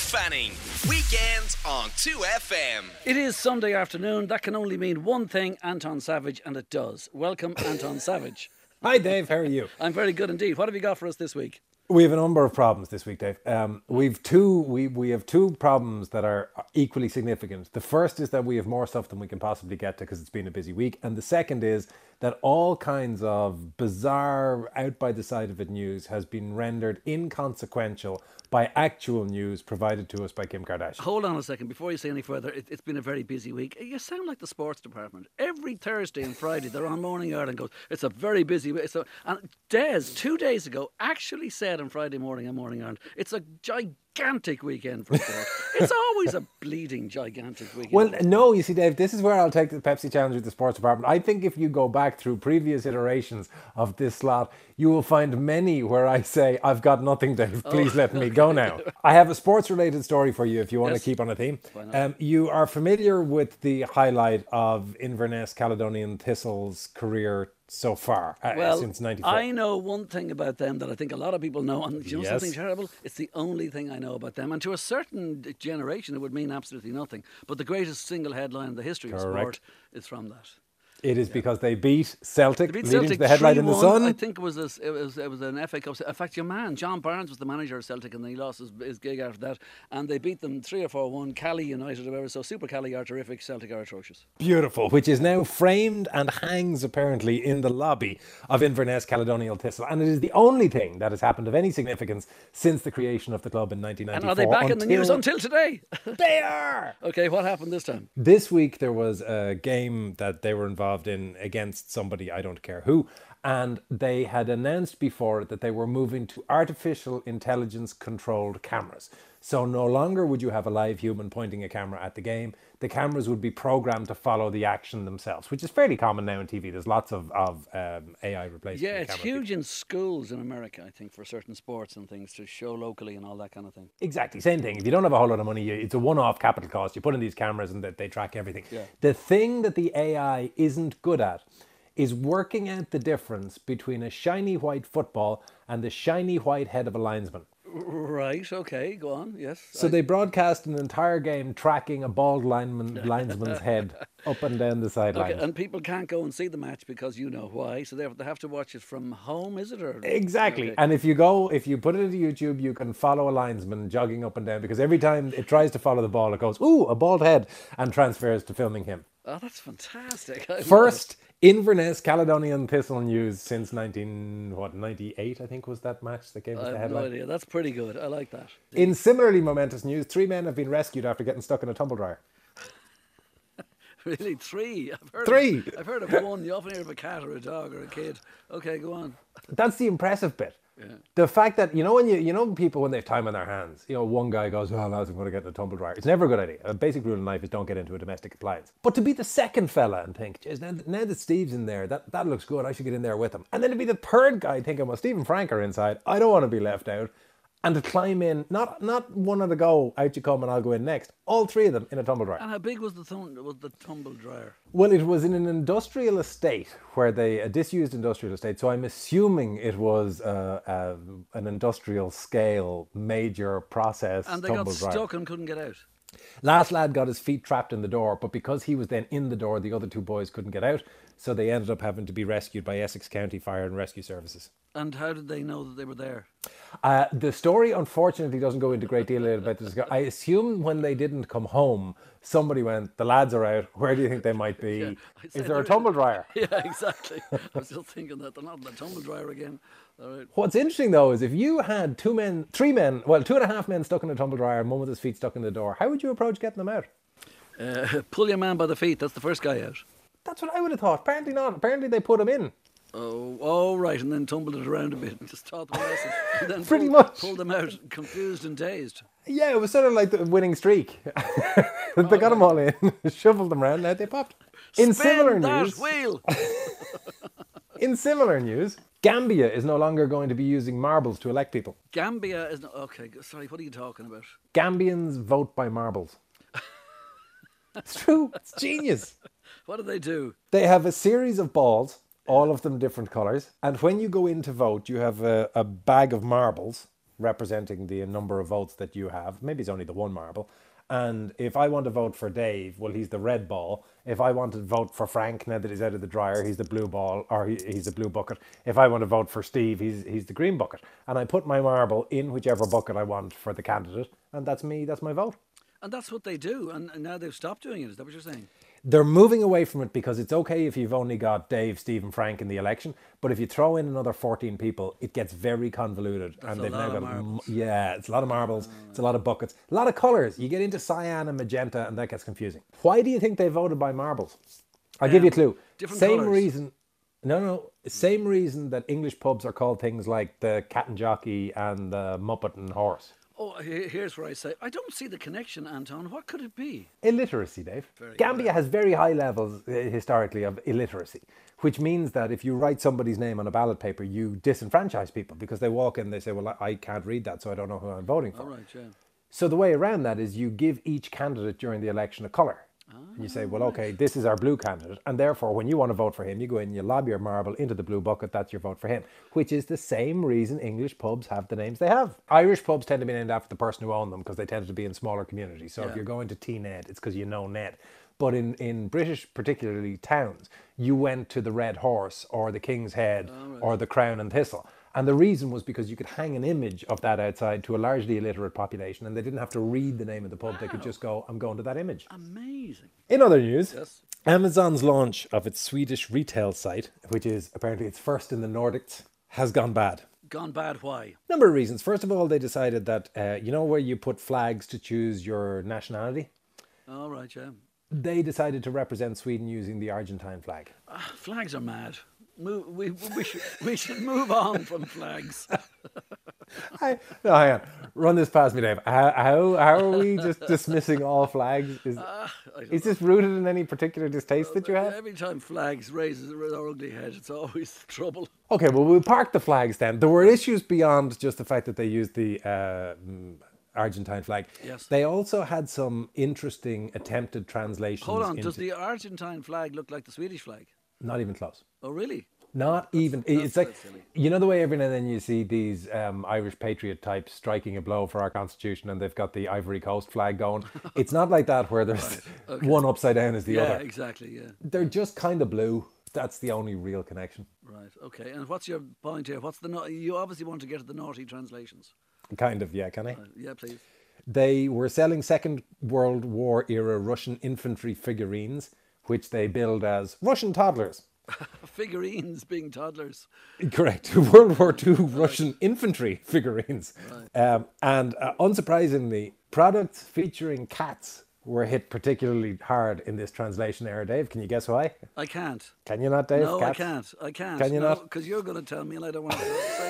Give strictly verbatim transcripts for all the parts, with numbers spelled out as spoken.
Fanning. Weekends on two F M. It is Sunday afternoon. That can only mean one thing, Anton Savage, and it does. Welcome, Anton Savage. Hi, Dave. How are you? I'm very good indeed. What have you got for us this week? We have a number of problems this week, Dave. Um, we've two. We we have two problems that are equally significant. The first is that we have more stuff than we can possibly get to because it's been a busy week, and the second is that all kinds of bizarre, out by the side of it news has been rendered inconsequential by actual news provided to us by Kim Kardashian. Hold on a second. Before you say any further, it, it's been a very busy week. You sound like the sports department. Every Thursday and Friday, they're on Morning Ireland goes, it's a very busy week. It's a, and Des, two days ago, actually said on Friday morning on Morning Ireland, it's a gigantic weekend for sport. It's always a bleeding gigantic weekend. Well, no, you see, Dave, this is where I'll take the Pepsi Challenge with the sports department. I think if you go back through previous iterations of this slot, you will find many where I say, I've got nothing, Dave. Please oh, let me okay. go now. I have a sports-related story for you if you want yes. to keep on a theme. Um, you are familiar with the highlight of Inverness Caledonian Thistle's career so far, uh, well, since ninety-four. I know one thing about them that I think a lot of people know, and you know yes. something terrible? It's the only thing I know about them, and to a certain generation it would mean absolutely nothing, but the greatest single headline in the history Correct. of sport is from that. It is yeah. because they beat Celtic, they beat leading Celtic to the headline in the Sun. I think it was, a, it was it was an F A Cup. In fact, your man, John Barnes, was the manager of Celtic, and then he lost his, his gig after that. And they beat them three or four one. Cali United or whatever. So Super Cali are terrific, Celtic are atrocious. Beautiful. Which is now framed and hangs apparently in the lobby of Inverness Caledonian Thistle. And it is the only thing that has happened of any significance since the creation of the club in nineteen ninety-four. And are they back in the news until today? They are! Okay, what happened this time? This week there was a game that they were involved in against somebody, I don't care who, and they had announced before that they were moving to artificial intelligence controlled cameras. So no longer would you have a live human pointing a camera at the game. The cameras would be programmed to follow the action themselves, which is fairly common now in T V. There's lots of, of um, A I replacement. Yeah, it's huge in schools in America, I think, for certain sports and things to show locally and all that kind of thing. Exactly, same thing. If you don't have a whole lot of money, you, it's a one-off capital cost. You put in these cameras and they, they track everything. Yeah. The thing that the A I isn't good at is working out the difference between a shiny white football and the shiny white head of a linesman. Right, okay, go on, yes. So I... they broadcast an entire game tracking a bald lineman, linesman's head up and down the sidelines. Okay, and people can't go and see the match because you know why, so they have, they have to watch it from home, is it? Or... Exactly. Okay. And if you go, if you put it into YouTube, you can follow a linesman jogging up and down because every time it tries to follow the ball, it goes, ooh, a bald head, and transfers to filming him. Oh, that's fantastic. I First Inverness Caledonian Thistle news since nineteen what ninety-eight, I think was that match that gave us I the have headline. no idea. That's pretty good. I like that. In similarly momentous news, three men have been rescued after getting stuck in a tumble dryer. Really, three? I've heard Three. Of, I've heard of one. You often hear of a cat or a dog or a kid. Okay, go on. That's the impressive bit. Yeah. The fact that, you know, when you you know people when they have time on their hands, you know, one guy goes, oh, lads, I'm going to get in a tumble dryer. It's never a good idea. A basic rule in life is don't get into a domestic appliance. But to be the second fella and think, geez, now, now that Steve's in there, that, that looks good, I should get in there with him. And then to be the third guy thinking, well, Steve and Frank are inside, I don't want to be left out. And to climb in, not not one at a go, out you come and I'll go in next. All three of them in a tumble dryer. And how big was the thum- was the tumble dryer? Well, it was in an industrial estate where they, a disused industrial estate. So I'm assuming it was uh, uh, an industrial scale, major process And they tumble got dryer. stuck and couldn't get out. Last lad got his feet trapped in the door, but because he was then in the door, the other two boys couldn't get out. So they ended up having to be rescued by Essex County Fire and Rescue Services. And how did they know that they were there? Uh, the story, unfortunately, doesn't go into a great deal about this. I assume when they didn't come home, somebody went, the lads are out. Where do you think they might be? Yeah, Is there a tumble dryer? Yeah, exactly. I was still thinking that they're not in the tumble dryer again. All right. What's interesting, though, is if you had two men, three men, well, two and a half men stuck in a tumble dryer and one with his feet stuck in the door, how would you approach getting them out? Uh, pull your man by the feet. That's the first guy out. That's what I would have thought. Apparently not. Apparently they put him in. Oh, oh, right, and then tumbled it around a bit and just taught them a lesson. And then Pretty pulled, much. pulled them out, confused and dazed. Yeah, it was sort of like the winning streak. They got them all in, shuffled them around, and out they popped. In Spin similar that news, wheel. in similar news, Gambia is no longer going to be using marbles to elect people. Gambia is... No, okay, sorry, what are you talking about? Gambians vote by marbles. It's true. It's genius. What do they do? They have a series of balls, all of them different colours. And when you go in to vote, you have a, a bag of marbles. representing the number of votes that you have. Maybe it's only the one marble. And if I want to vote for Dave, well, he's the red ball. If I want to vote for Frank, now that he's out of the dryer, he's the blue ball, or he, he's the blue bucket. If I want to vote for Steve, he's he's the green bucket. And I put my marble in whichever bucket I want for the candidate, and that's me, that's my vote. And that's what they do, and, and now they've stopped doing it. Is that what you're saying? They're moving away from it because it's okay if you've only got Dave, Steve and Frank in the election, but if you throw in another fourteen people, it gets very convoluted. That's and a they've lot now of got marbles. yeah, it's a lot of marbles, it's a lot of buckets, a lot of colours. You get into cyan and magenta, and that gets confusing. Why do you think they voted by marbles? I'll give you a clue. Different Same colours. reason. No, no. Same reason that English pubs are called things like the Cat and Jockey and the Muppet and Horse. Oh, he- here's where I say, I don't see the connection, Anton. What could it be? Illiteracy, Dave. Very Gambia good. has very high levels uh, historically of illiteracy, which means that if you write somebody's name on a ballot paper, you disenfranchise people because they walk in, they say, well, I I can't read that, so I don't know who I'm voting for. All right, yeah. So the way around that is you give each candidate during the election a colour. And you say, well, okay, this is our blue candidate. And therefore, when you want to vote for him, you go in, you lob your marble into the blue bucket. That's your vote for him, which is the same reason English pubs have the names they have. Irish pubs tend to be named after the person who owned them because they tend to be in smaller communities. So Yeah. if you're going to T Ned, it's because you know Ned. But in, in British, particularly towns, you went to the Red Horse or the King's Head or the Crown and Thistle. And the reason was because you could hang an image of that outside to a largely illiterate population and they didn't have to read the name of the pub. They could just go, I'm going to that image. Amazing. In other news, Yes. Amazon's launch of its Swedish retail site, which is apparently its first in the Nordics, has gone bad. Gone bad, why? Number of reasons. First of all, they decided that, uh, you know where you put flags to choose your nationality? All right, yeah. They decided to represent Sweden using the Argentine flag. Ah, flags are mad. Move, we, we, should, we should move on from flags. I, no, hang on. Run this past me, Dave. How, how, how are we just dismissing all flags? Is, I don't is this rooted in any particular distaste that you have? Every time flags raises their ugly head, it's always trouble. Okay, well, we'll park the flags then. There were issues beyond just the fact that they used the uh, mm, Argentine flag. Yes. They also had some interesting attempted translations. Hold on, into, does the Argentine flag look like the Swedish flag? Not even close. Oh, really? Not even. It's that's like, quite silly. you know the way every now and then you see these um, Irish patriot types striking a blow for our constitution and they've got the Ivory Coast flag going. It's not like that where there's okay. one upside down as the Yeah, other. exactly, yeah. They're just kind of blue. That's the only real connection. Right, okay. And what's your point here? What's the nau- You obviously want to get at the naughty translations. Kind of, yeah, can I? Uh, yeah, please. They were selling Second World War era Russian infantry figurines, which they billed as Russian toddlers. Figurines being toddlers. Correct. World War Two Russian infantry figurines. Um, and uh, unsurprisingly, products featuring cats were hit particularly hard in this translation error, Dave. Can you guess why? I can't. Can you not, Dave? No, Cats? I can't. I can't. Can you no, not? Because you're going to tell me and I don't want to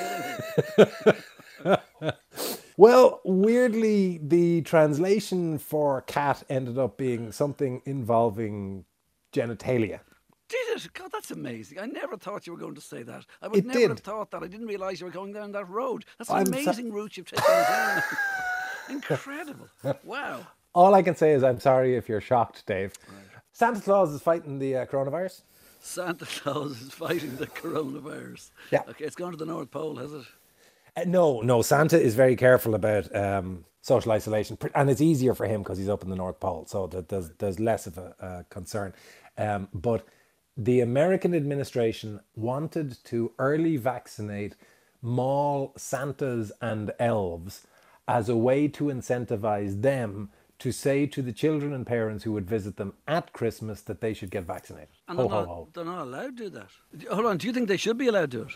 say anything. Well, weirdly, the translation for cat ended up being something involving genitalia. Did it? God, that's amazing. I never thought you were going to say that. I would It never did. have thought that. I didn't realise you were going down that road. That's an I'm so- amazing route you've taken down. Incredible. Wow. All I can say is I'm sorry if you're shocked, Dave. Santa Claus is fighting the uh, coronavirus. Santa Claus is fighting the coronavirus. Yeah. Okay, it's gone to the North Pole, has it? Uh, no, no, Santa is very careful about um, social isolation, pr- and it's easier for him because he's up in the North Pole, so that there's, there's less of a, a concern. Um, but the American administration wanted to early vaccinate mall Santas and elves as a way to incentivize them to say to the children and parents who would visit them at Christmas that they should get vaccinated. And Ho, they're, ho, not, ho. they're not allowed to do that. D- Hold on, do you think they should be allowed to do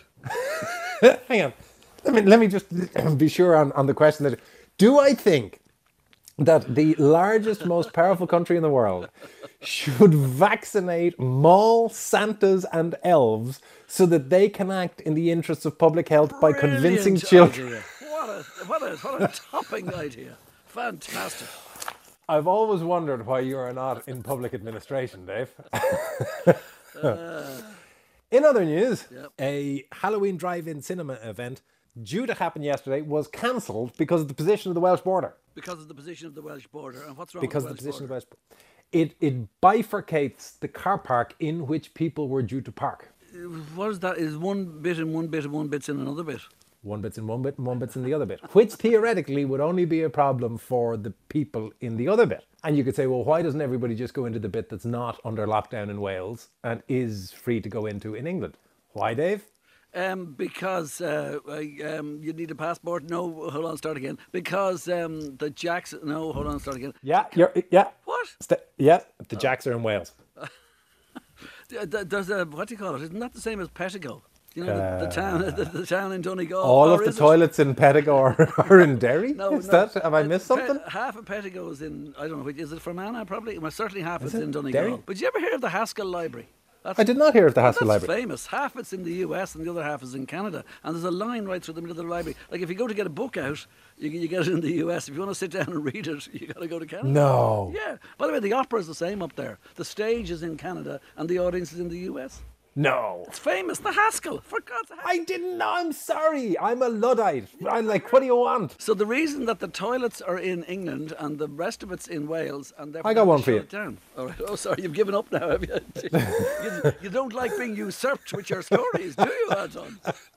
it? Hang on. Let me, let me just be sure on, on the question. That do I think that the largest, most powerful country in the world should vaccinate mall Santas and elves so that they can act in the interests of public health by convincing Brilliant children? idea. What a, what a, what a topping idea. Fantastic. I've always wondered why you are not in public administration, Dave. In other news, Yep. a Halloween drive-in cinema event due to happen yesterday was cancelled because of the position of the Welsh border. Because of the position of the Welsh border. And what's wrong Because of with the the Welsh position border? of the Welsh border. It, it bifurcates the car park in which people were due to park. What is that? Is one bit and one bit and one bit's in another bit? One bit's in one bit and one bit's in the other bit, which theoretically would only be a problem for the people in the other bit. And you could say, well, why doesn't everybody just go into the bit that's not under lockdown in Wales and is free to go into in England? Why, Dave? Um, because uh, I, um, you need a passport. No, hold on, start again. Because um, the Jacks. No, hold on, start again. Yeah, you're, yeah. What? St- yeah, the Jacks are in Wales. There's a, what do you call it? Isn't that the same as Pettigo? You know, the, the town, the, the town in Donegal. All Or of the is it? toilets in Pettigo are, are in Derry? No, is no. that, have I missed Pe- something? half of Pettigo is in, I don't know, which- is it Fermanagh probably? Well, certainly half Is is it? in Donegal. Derry? But did you ever hear of the Haskell Library? That's, I did not hear of the well, Haskell that's Library. famous. Half it's in the U S and the other half is in Canada. And there's a line right through the middle of the library. Like if you go to get a book out, you, you get it in the U S. If you want to sit down and read it, you got to go to Canada. No. Yeah. By the way, the opera is the same up there. The stage is in Canada and the audience is in the U S. No. It's famous. The Haskell. For God's sake. I didn't know. I'm sorry. I'm a Luddite. I'm like, what do you want? So the reason that the toilets are in England and the rest of it's in Wales, and therefore I got they one shut for you. it down. All right. Oh, sorry, you've given up now, have you? you? You don't like being usurped with your stories, do you, Anton?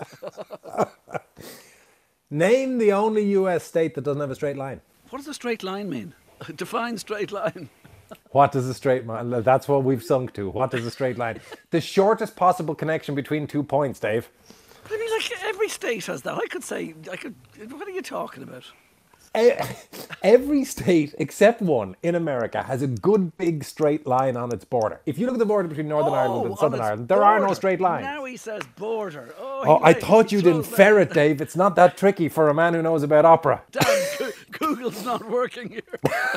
Name the only U S state that doesn't have a straight line. What does a straight line mean? Define straight line. What does a straight line? That's what we've sunk to. What is a straight line? The shortest possible connection between two points, Dave. I mean, like every state has that. I could say, I could. What are you talking about? E- Every state except one in America has a good big straight line on its border. If you look at the border between Northern Ireland Oh, and on Southern its Ireland, there are no border. straight lines. Now he says border. Oh, Oh, he- I he thought you'd throws infer that- it, Dave. It's not that tricky for a man who knows about opera. Damn, Goo- Google's not working here.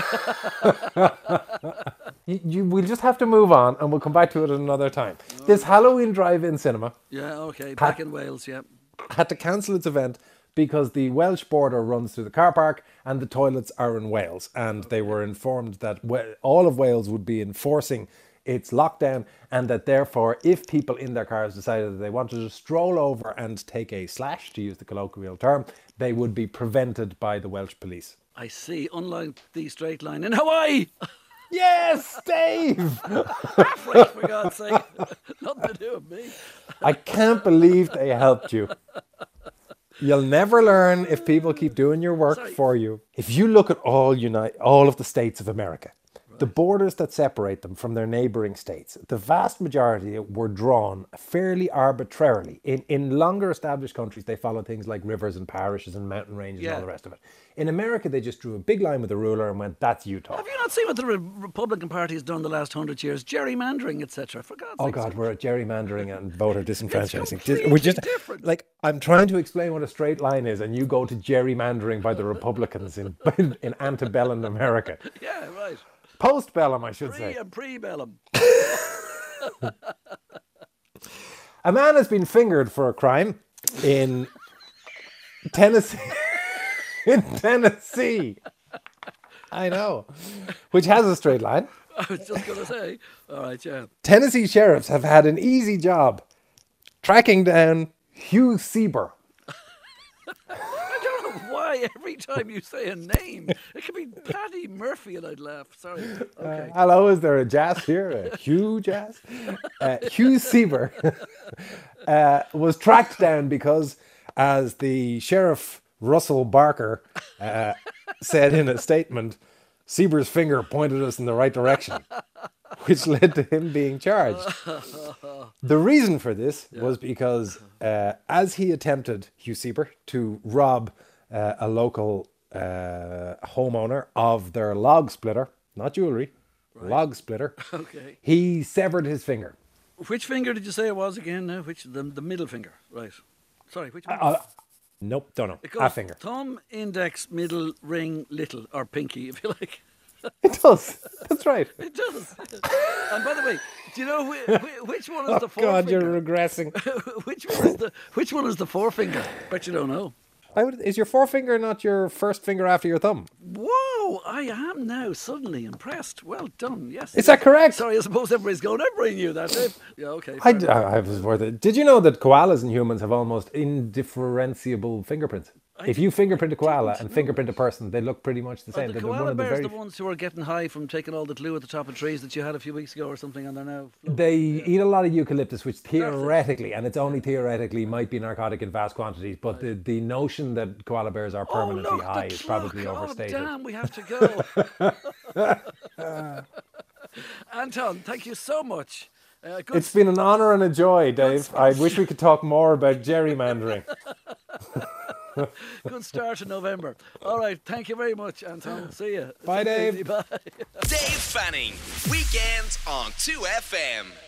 You, you, we'll just have to move on and we'll come back to it at another time. This Halloween drive-in cinema Yeah, okay, back in Wales, yeah. had to cancel its event because the Welsh border runs through the car park and the toilets are in Wales. And they were informed that we- all of Wales would be enforcing its lockdown and that therefore if people in their cars decided that they wanted to stroll over and take a slash, to use the colloquial term, they would be prevented by the Welsh police. I see, unlike the straight line in Hawaii. Yes, Dave! Right, for God's sake. Nothing to do with me. I can't believe they helped you. You'll never learn if people keep doing your work Sorry. for you. If you look at all uni- all of the states of America, the borders that separate them from their neighbouring states, the vast majority were drawn fairly arbitrarily. In, in longer established countries, they follow things like rivers and parishes and mountain ranges and Yeah. all the rest of it. In America, they just drew a big line with a ruler and went, that's Utah. Have you not seen what the Re- Republican Party has done the last hundred years? Gerrymandering, et cetera. For God's Oh sake. God, we're at gerrymandering and voter disenfranchising. completely We're just different. like I'm trying to explain what a straight line is, and you go to gerrymandering by the Republicans in in, in antebellum America, Yeah, right. postbellum, I should Pre say. and pre-bellum. A man has been fingered for a crime in Tennessee. In Tennessee, I know, which has a straight line. I was just going to say. All right, yeah. Tennessee sheriffs have had an easy job tracking down Hugh Sieber. I don't know why every time you say a name, it could be Paddy Murphy and I'd laugh. Sorry. Okay. Hello, is there a jazz here? A Hugh jazz? Uh, Hugh Sieber uh, was tracked down because, as the sheriff Russell Barker uh, said in a statement, Sieber's finger pointed us in the right direction, which led to him being charged. The reason for this was because uh, as he attempted, Hugh Sieber, to rob uh, a local uh, homeowner of their log splitter, not jewelry, log splitter, Okay. he severed his finger. Which finger did you say it was again now? Which the, the middle finger, right. Sorry, which one? Uh, nope, don't know. It goes A finger. thumb, index, middle, ring, little, or pinky, if you like. It does. That's right. It does. And by the way, do you know whi- whi- which one is Oh the God, you're forefinger? regressing. which one is the which one is the forefinger? Bet you don't know. I would, is your forefinger not your first finger after your thumb? Whoa! I am now suddenly impressed. Well done. Yes. Is that correct? Sorry, I suppose everybody's going. Everybody knew that. Dave. Yeah. Okay. I, fair enough. I, I was worth it. Did you know that koalas and humans have almost indifferentiable fingerprints? If you fingerprint a koala and fingerprint a person, they look pretty much the Are same. the They're koala one of the bears very the ones who are getting high from taking all the glue at the top of trees that you had a few weeks ago or something, and they're now floating? They eat a lot of eucalyptus, which theoretically, and it's only theoretically, might be narcotic in vast quantities. But the, the notion that koala bears are permanently oh, look, high the is clock. probably Oh, overstated. damn, we have to go. Anton, thank you so much. Uh, good It's been an honour and a joy, Dave. I wish we could talk more about gerrymandering. Good start in November. All right, thank you very much, Anton. See you. Bye, Dave. Bye. Dave Fanning, weekends on two F M.